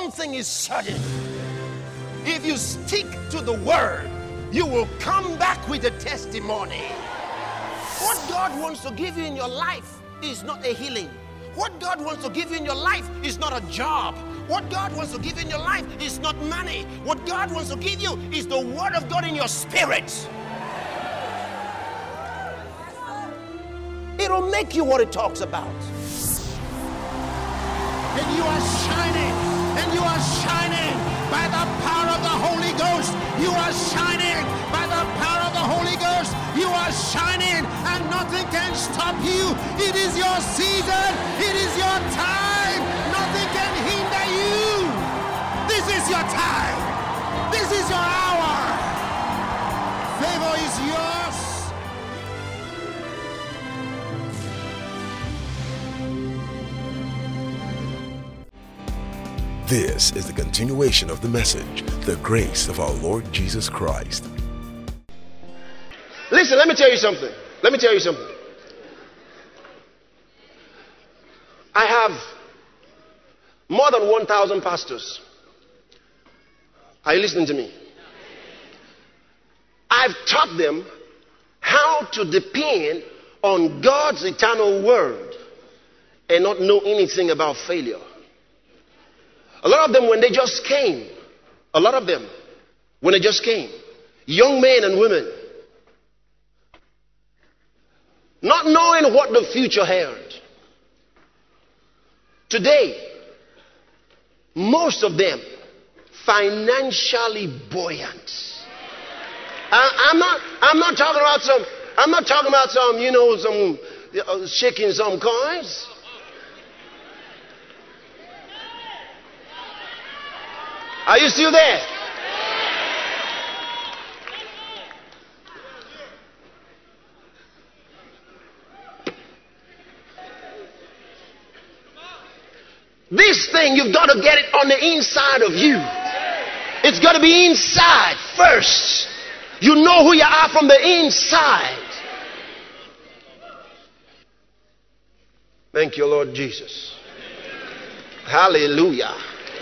one thing is certain. If you stick to the word, you will come back with a testimony. What God wants to give you in your life is not a healing. What God wants to give you in your life is not a job. What God wants to give you in your life is not money. What God wants to give you is the word of God in your spirit. It'll make you what it talks about. And you are shining. And you are shining by the power of the Holy Ghost. You are shining by the power of the Holy Ghost. You are shining and nothing can stop you. It is your season. It is your time. Nothing can hinder you. This is your time. This is your hour. Favor is yours. This is the continuation of the message, the grace of our Lord Jesus Christ. Listen, let me tell you something. I have more than 1,000 pastors. Are you listening to me? I've taught them how to depend on God's eternal word and not know anything about failure. A lot of them, when they just came, young men and women, not knowing what the future held. Today, most of them financially buoyant. I'm not talking about some shaking some coins. Are you still there? This thing, you've got to get it on the inside of you. It's got to be inside first. You know who you are from the inside. Thank you, Lord Jesus. Hallelujah.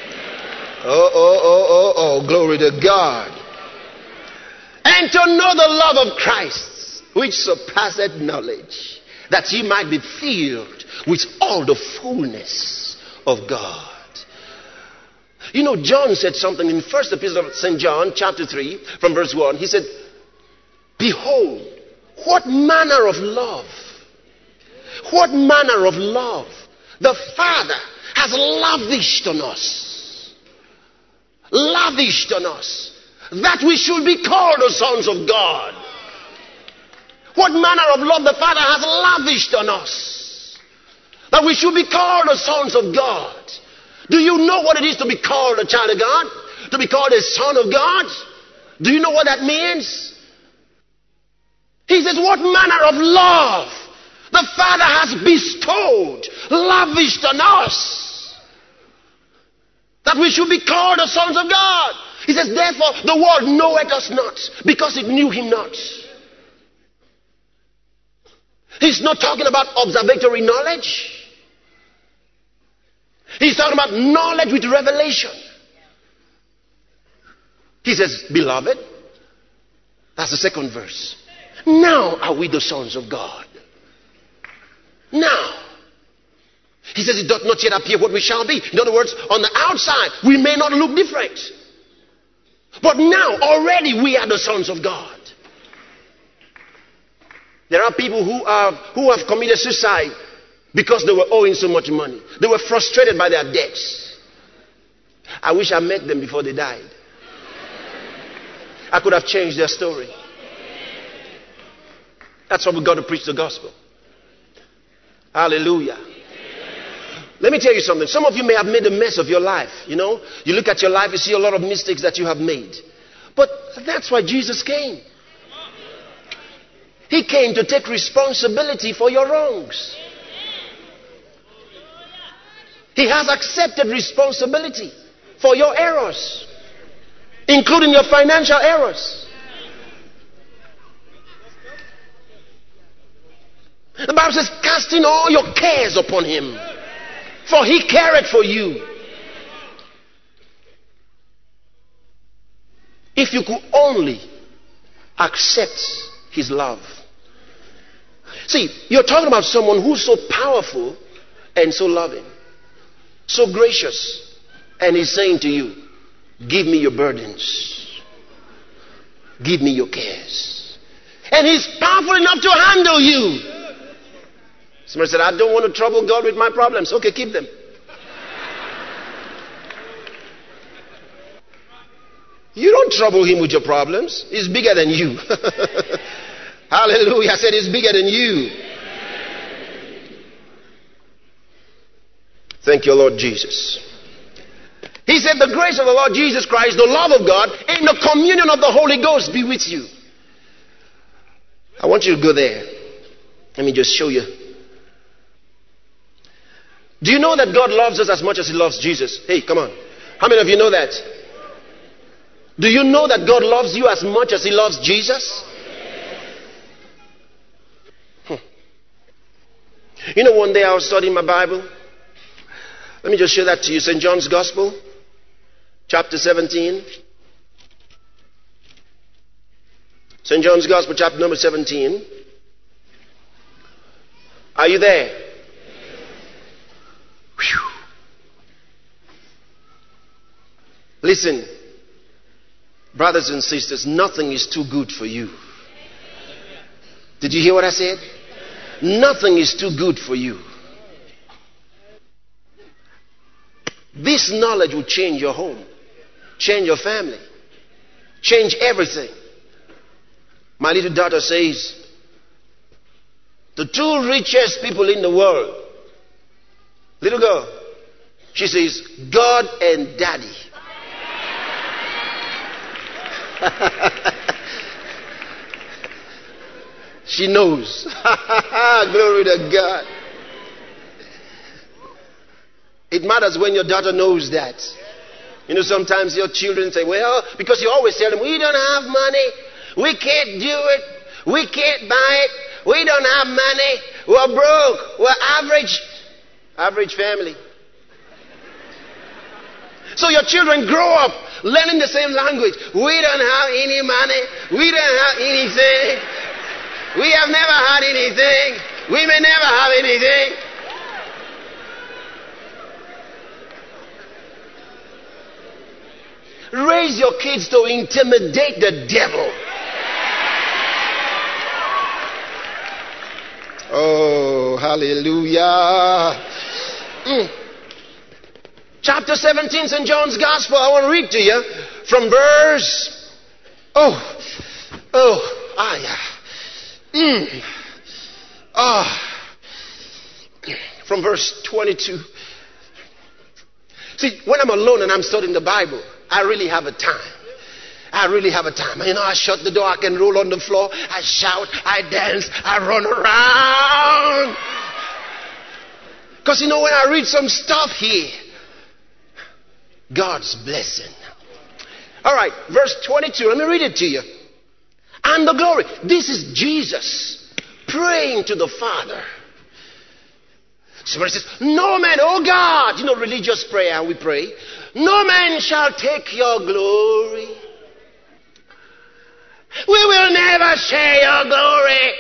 Oh, glory to God. And to know the love of Christ, which surpasseth knowledge, that ye might be filled with all the fullness of God. You know, John said something in first epistle of St. John, chapter 3, from verse 1. He said, behold, what manner of love the Father has lavished on us. Lavished on us, that we should be called the sons of God. What manner of love the Father has lavished on us, that we should be called the sons of God. Do you know what it is to be called a child of God? To be called a son of God? Do you know what that means? He says, what manner of love the Father has bestowed, lavished on us, that we should be called the sons of God. He says, therefore, the world knoweth us not, because it knew him not. He's not talking about observatory knowledge. He's talking about knowledge with revelation. He says, beloved, that's the second verse. Now are we the sons of God. Now. He says it doth not yet appear what we shall be. In other words, on the outside, we may not look different. But now, already we are the sons of God. There are people who have committed suicide because they were owing so much money. They were frustrated by their debts. I wish I met them before they died. I could have changed their story. That's why we've got to preach the gospel. Hallelujah. Let me tell you something. Some of you may have made a mess of your life. You know, you look at your life, you see a lot of mistakes that you have made. But that's why Jesus came. He came to take responsibility for your wrongs. He has accepted responsibility for your errors, including your financial errors. The Bible says, casting all your cares upon him, for he careth for you. If you could only accept his love. See, you're talking about someone who's so powerful and so loving, so gracious, and he's saying to you, give me your burdens, give me your cares. And he's powerful enough to handle you. Somebody said, I don't want to trouble God with my problems. Okay, keep them. You don't trouble him with your problems. He's bigger than you. Hallelujah. I said he's bigger than you. Thank you, Lord Jesus. He said the grace of the Lord Jesus Christ, the love of God, and the communion of the Holy Ghost be with you. I want you to go there. Let me just show you. Do you know that God loves us as much as he loves Jesus? Hey, come on. How many of you know that? Do you know that God loves you as much as he loves Jesus? You know, one day I was studying my Bible. Let me just show that to you. St. John's Gospel, chapter 17. St. John's Gospel, chapter number 17. Are you there? Whew. Listen, brothers and sisters, nothing is too good for you. Did you hear what I said? Nothing is too good for you. This knowledge will change your home, change your family, change everything. My little daughter says, the two richest people in the world, little girl, she says, God and Daddy. She knows. Glory to God. It matters when your daughter knows that. You know, sometimes your children say, well, because you always tell them, we don't have money, we can't do it, we can't buy it, we don't have money, we're broke, we're average family. So your children grow up learning the same language. We don't have any money, we don't have anything, we have never had anything, we may never have anything. Raise your kids to intimidate the devil. Oh, hallelujah. Chapter 17, St. John's Gospel. I want to read to you from verse. From verse 22. See, when I'm alone and I'm studying the Bible, I really have a time. I really have a time. You know, I shut the door, I can roll on the floor, I shout, I dance, I run around. Because you know, when I read some stuff here, God's blessing. All right, verse 22, let me read it to you. And the glory. This is Jesus praying to the Father. Somebody says, no man, oh God, you know, religious prayer, we pray. No man shall take your glory. We will never share your glory.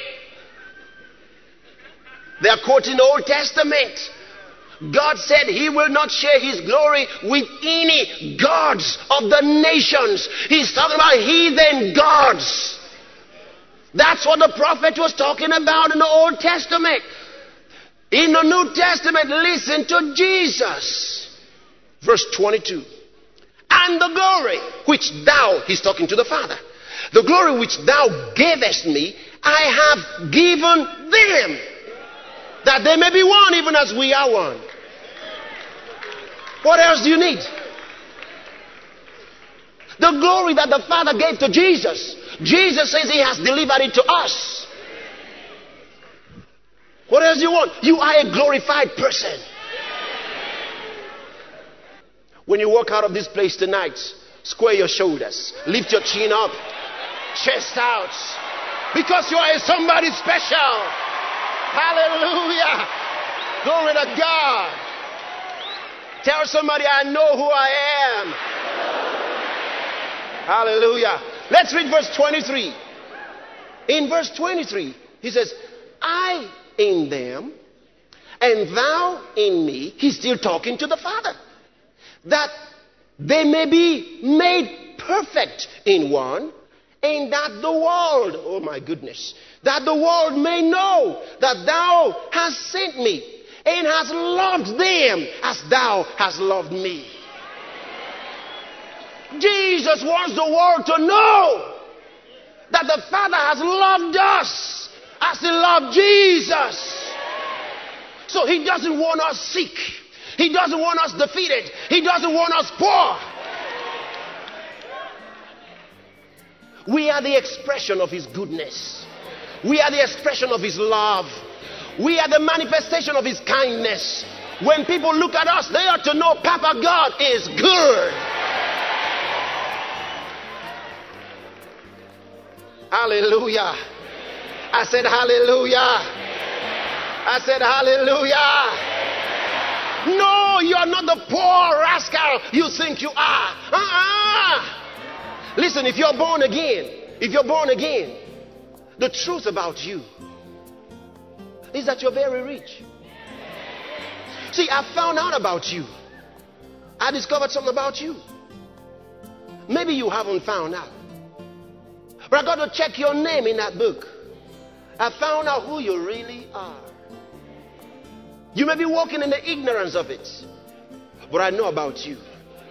They are quoting Old Testament. God said he will not share his glory with any gods of the nations. He's talking about heathen gods. That's what the prophet was talking about in the Old Testament. In the New Testament, listen to Jesus. Verse 22. And the glory which thou, he's talking to the Father, the glory which thou gavest me, I have given them, that they may be one even as we are one. What else do you need? The glory that the Father gave to Jesus, Jesus says he has delivered it to us. What else do you want? You are a glorified person. When you walk out of this place tonight, square your shoulders, lift your chin up, chest out, because you are somebody special. Hallelujah. Glory to God. Tell somebody, I know who I am. Hallelujah. Let's read verse 23. In verse 23, he says, I in them, and thou in me. He's still talking to the Father. That they may be made perfect in one, and that the world, oh my goodness, that the world may know that thou hast sent me, and hast loved them as thou hast loved me. Jesus wants the world to know that the Father has loved us as he loved Jesus. So he doesn't want us sick. He doesn't want us defeated. He doesn't want us poor. We are the expression of his goodness. We are the expression of his love. We are the manifestation of his kindness. When people look at us, they ought to know Papa God is good. Hallelujah. I said hallelujah. I said hallelujah. No, you are not the poor rascal you think you are. Listen, if you're born again, the truth about you is that you're very rich. See, I found out about you. I discovered something about you. Maybe you haven't found out. But I got to check your name in that book. I found out who you really are. You may be walking in the ignorance of it, but I know about you.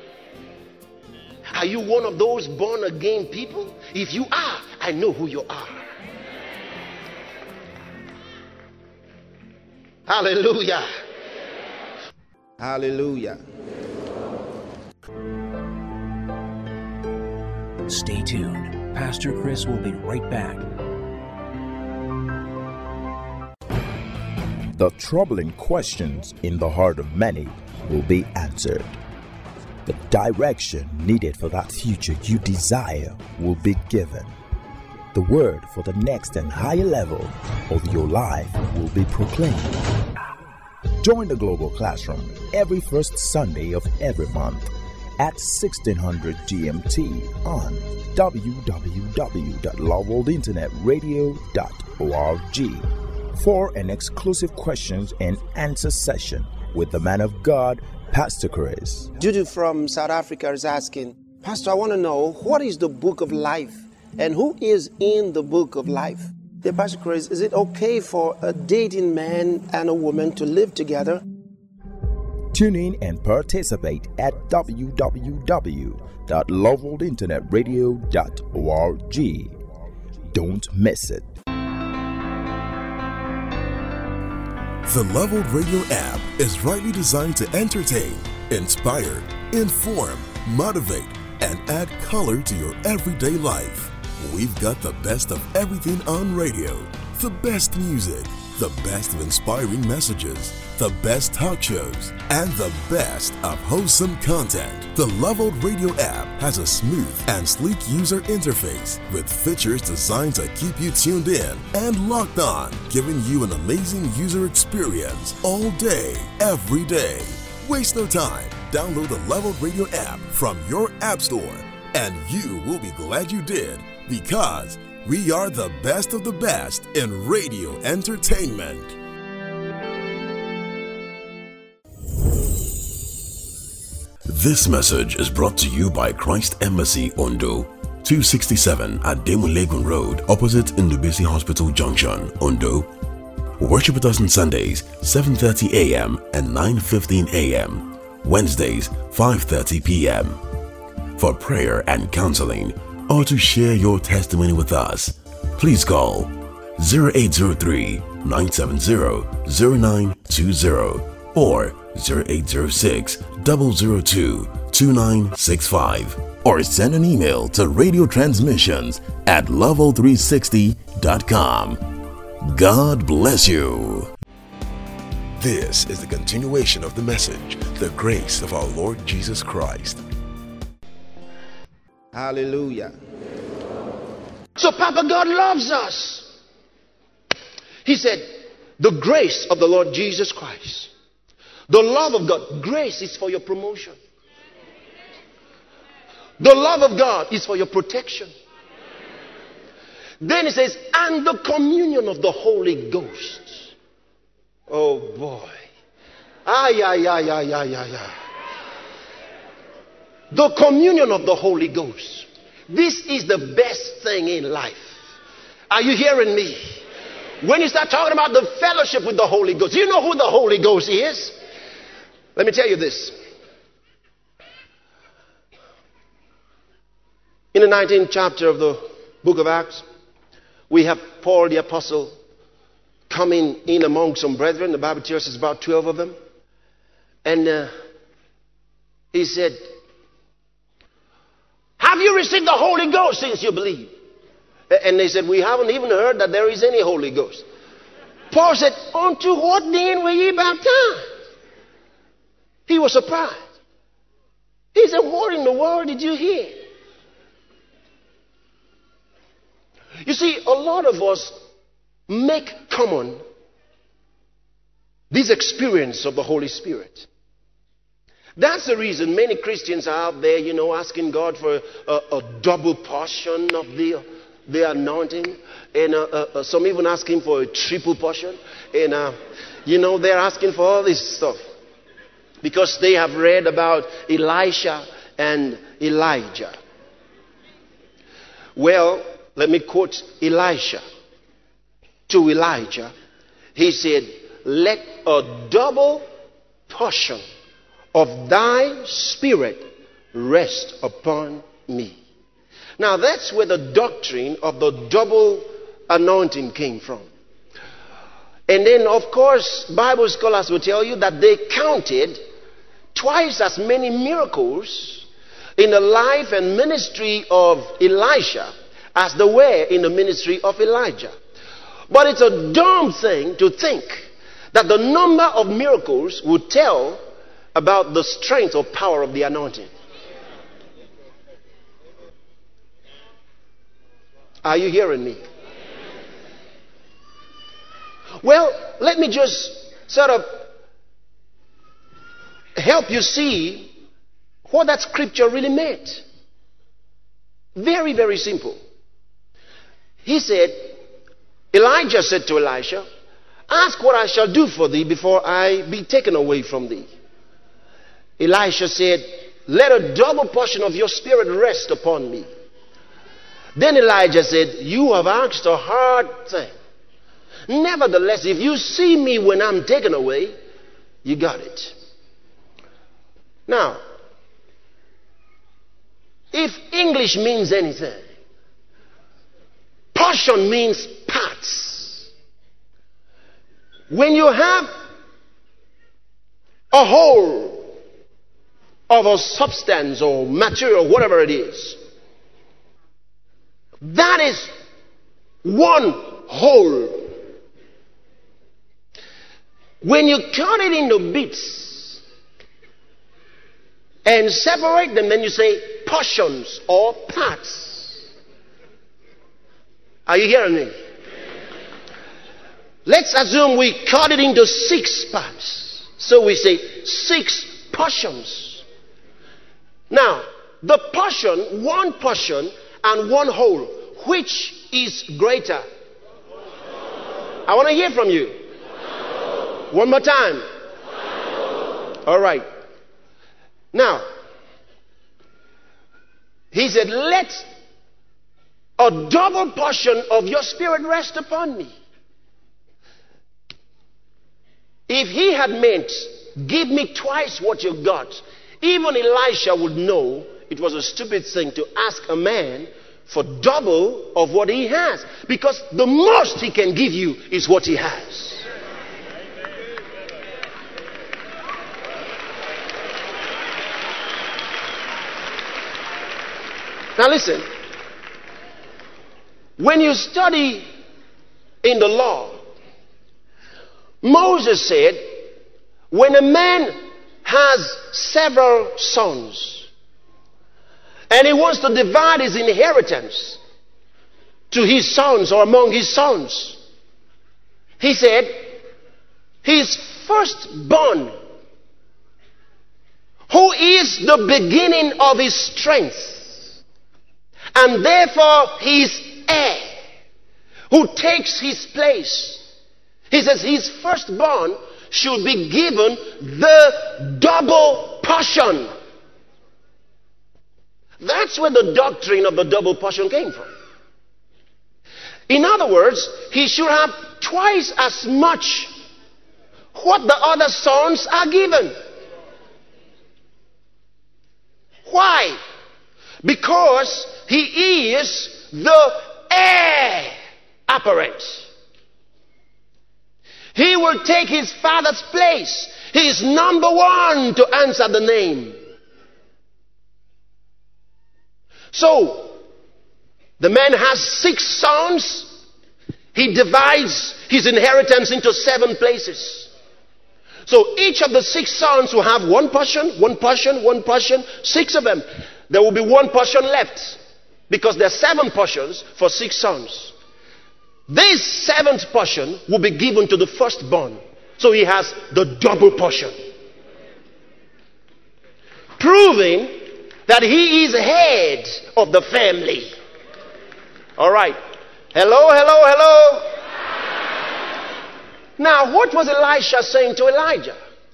Are you one of those born again people? If you are, I know who you are. Hallelujah. Hallelujah. Stay tuned. Pastor Chris will be right back. The troubling questions in the heart of many will be answered. The direction needed for that future you desire will be given. The word for the next and higher level of your life will be proclaimed. Join the Global Classroom every first Sunday of every month at 1600 GMT on www.loveworldinternetradio.org for an exclusive questions and answer session with the man of God, Pastor Chris. Judy from South Africa is asking, Pastor, I want to know, what is the book of life and who is in the book of life? Dear Pastor Chris, is it okay for a dating man and a woman to live together? Tune in and participate at www.loveworldinternetradio.org. Don't miss it. The Leveled Radio app is rightly designed to entertain, inspire, inform, motivate, and add color to your everyday life. We've got the best of everything on radio, the best music, the best of inspiring messages, the best talk shows, and the best of wholesome content. The Leveled Radio app has a smooth and sleek user interface with features designed to keep you tuned in and locked on, giving you an amazing user experience all day, every day. Waste no time. Download the Leveled Radio app from your app store, and you will be glad you did, because we are the best of the best in radio entertainment. This message is brought to you by Christ Embassy Ondo, 267 at Demulegun Road, opposite Ndubisi Hospital Junction, Ondo. Worship with us on Sundays, 7:30 a.m. and 9:15 a.m. Wednesdays, 5:30 p.m. For prayer and counseling, or to share your testimony with us, please call 0803-970-0920 or 0806-002-2965, or send an email to radiotransmissions@level360.com. God bless you. This is the continuation of the message, the grace of our Lord Jesus Christ. Hallelujah. So Papa God loves us. He said, the grace of the Lord Jesus Christ. The love of God. Grace is for your promotion. The love of God is for your protection. Then it says, and the communion of the Holy Ghost. Oh boy. The communion of the Holy Ghost. This is the best thing in life. Are you hearing me? When you start talking about the fellowship with the Holy Ghost, you know who the Holy Ghost is? Let me tell you this. In the 19th chapter of the book of Acts, we have Paul the apostle coming in among some brethren. The Bible tells us about 12 of them. And he said, have you received the Holy Ghost since you believe? And they said, we haven't even heard that there is any Holy Ghost. Paul said, unto what then were ye baptized? He was surprised. He said, what in the world did you hear? You see, a lot of us make common this experience of the Holy Spirit. That's the reason many Christians are out there, asking God for a double portion of the anointing. And some even asking for a triple portion. And, they're asking for all this stuff. Because they have read about Elisha and Elijah. Well, let me quote Elisha. To Elijah, he said, let a double portion of thy spirit rest upon me. Now that's where the doctrine of the double anointing came from. And then, of course, Bible scholars will tell you that they counted twice as many miracles in the life and ministry of Elisha as there were in the ministry of Elijah. But it's a dumb thing to think that the number of miracles would tell about the strength or power of the anointing. Are you hearing me? Well, let me just sort of help you see what that scripture really meant. Very, very simple. He said, Elijah said to Elisha, ask what I shall do for thee before I be taken away from thee. Elisha said, let a double portion of your spirit rest upon me. Then Elijah said, you have asked a hard thing. Nevertheless, if you see me when I'm taken away, you got it. Now, if English means anything, portion means parts. When you have a whole of a substance or material, whatever it is, that is one whole. When you cut it into bits and separate them, then you say portions or parts. Are you hearing me? Let's assume we cut it into 6 parts. So we say 6 portions. Now, the portion, one portion and one whole, which is greater? I want to hear from you. One more time. All right. Now, he said, let a double portion of your spirit rest upon me. If he had meant, give me twice what you got, even Elisha would know it was a stupid thing to ask a man for double of what he has. Because the most he can give you is what he has. Now listen, when you study in the law, Moses said, when a man has several sons and he wants to divide his inheritance to his sons or among his sons, he said, his firstborn, who is the beginning of his strength, and therefore his heir, who takes his place. He says his firstborn should be given the double portion. That's where the doctrine of the double portion came from. In other words, he should have twice as much what the other sons are given. Why? Because he is the heir apparent. He will take his father's place. He is number one to answer the name. So, the man has 6 sons. He divides his inheritance into 7 places. So each of the 6 sons will have one portion, 6 of them. There will be 1 portion left, because there are 7 portions for 6 sons. This 7th portion will be given to the firstborn. So he has the double portion. Proving that he is head of the family. All right. Hello. Now, what was Elisha saying to Elijah?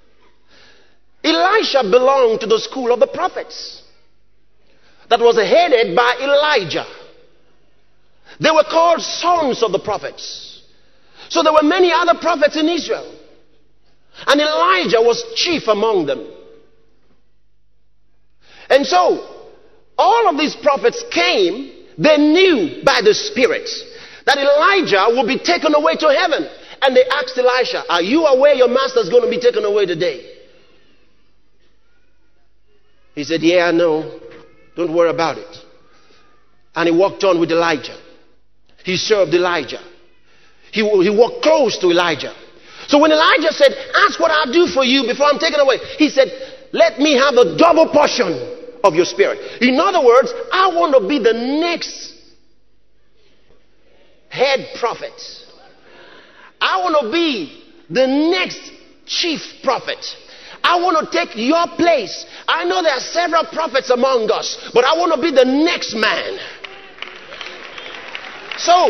Elisha belonged to the school of the prophets that was headed by Elijah. They were called sons of the prophets. So there were many other prophets in Israel. And Elijah was chief among them. And so, all of these prophets came, they knew by the Spirit that Elijah would be taken away to heaven. And they asked Elisha, are you aware your master is going to be taken away today? He said, yeah, I know. Don't worry about it. And he walked on with Elijah. He served Elijah. He walked close to Elijah. So when Elijah said, ask what I'll do for you before I'm taken away, he said, let me have a double portion of your spirit. In other words, I want to be the next head prophet. I want to be the next chief prophet. I want to take your place. I know there are several prophets among us, but I want to be the next man. So,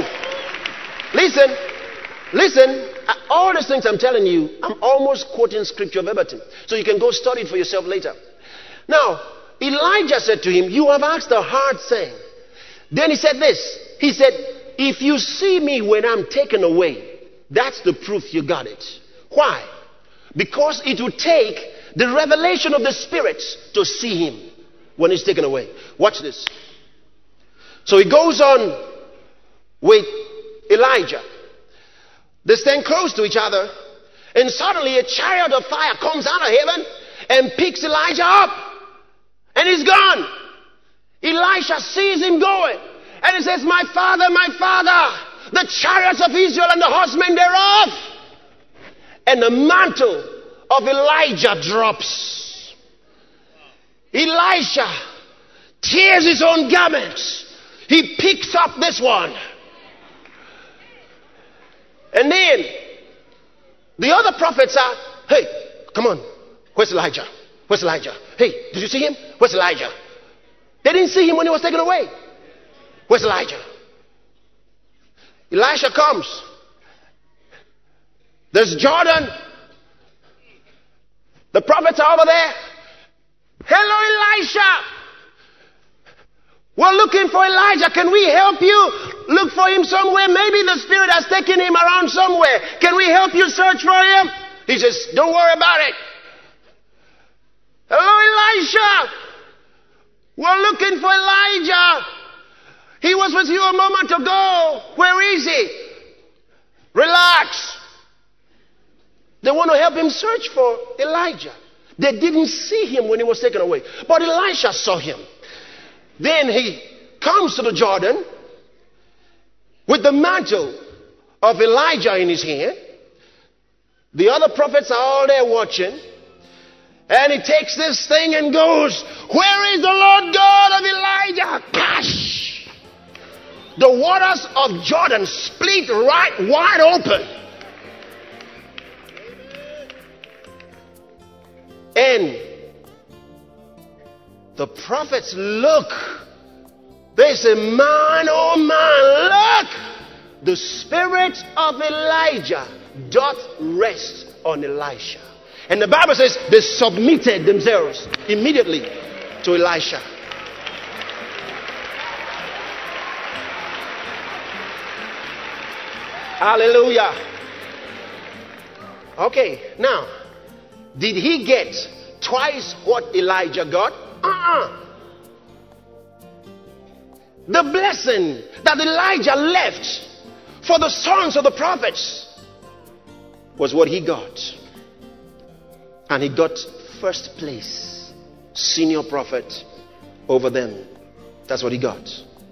listen, all these things I'm telling you, I'm almost quoting scripture verbatim. So you can go study it for yourself later. Now, Elijah said to him, you have asked a hard thing. Then he said this. He said, if you see me when I'm taken away, that's the proof you got it. Why? Because it will take the revelation of the Spirit to see him when he's taken away. Watch this. So he goes on with Elijah. They stand close to each other, and suddenly a chariot of fire comes out of heaven and picks Elijah up, and he's gone. Elisha sees him going, and he says, my father, the chariots of Israel and the horsemen thereof. And the mantle of Elijah drops. Elisha tears his own garments. He picks up this one. And then the other prophets are, hey, come on. Where's Elijah? Where's Elijah? Hey, did you see him? Where's Elijah? They didn't see him when he was taken away. Where's Elijah? Elisha comes. There's Jordan. The prophets are over there. Hello, Elisha. We're looking for Elijah. Can we help you look for him somewhere? Maybe the Spirit has taken him around somewhere. Can we help you search for him? He says, don't worry about it. Hello, Elisha. We're looking for Elijah. He was with you a moment ago. Where is he? Relax. They want to help him search for Elijah. They didn't see him when he was taken away, but Elisha saw him. Then he comes to the Jordan with the mantle of Elijah in his hand. The other prophets are all there watching. And he takes this thing and goes, where is the Lord God of Elijah? Gosh! The waters of Jordan split right wide open. And the prophets look They say, man, oh man, look, the spirit of Elijah doth rest on Elisha. And the Bible says they submitted themselves immediately to Elisha. Hallelujah. Okay, now, did he get twice what Elijah got? The blessing that Elijah left for the sons of the prophets was what he got. And he got first place, senior prophet over them. That's what he got.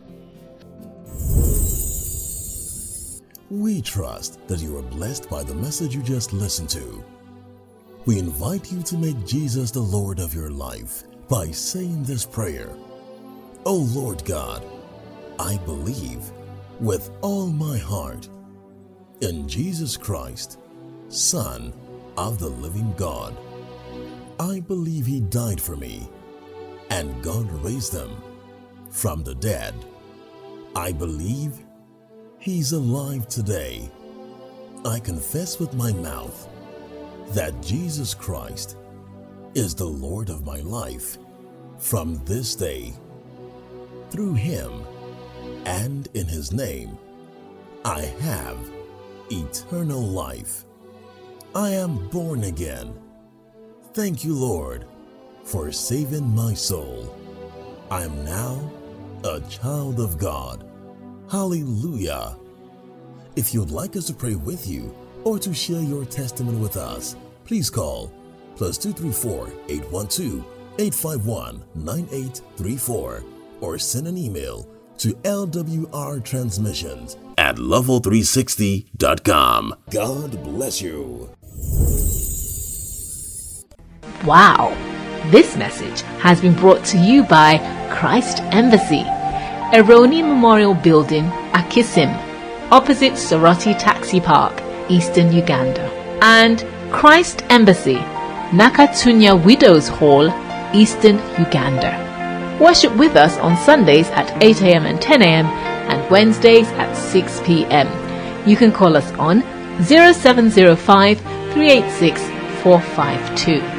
We trust that you are blessed by the message you just listened to. We invite you to make Jesus the Lord of your life by saying this prayer. Oh Lord God, I believe with all my heart in Jesus Christ, Son of the living God. I believe he died for me and God raised him from the dead. I believe he's alive today. I confess with my mouth that Jesus Christ is the Lord of my life from this day. Through him and in his name, I have eternal life. I am born again. Thank you, Lord, for saving my soul. I am now a child of God. Hallelujah. If you'd like us to pray with you or to share your testimony with us, please call +234 812 851 9834 or send an email to lwrtransmissions@level360.com. God bless you. Wow! This message has been brought to you by Christ Embassy, Eroni Memorial Building, Akisim, opposite Soroti Taxi Park, Eastern Uganda, and Christ Embassy, Nakatunya Widows Hall, Eastern Uganda. Worship with us on Sundays at 8 a.m. and 10 a.m. and Wednesdays at 6 p.m. You can call us on 0705 386 452.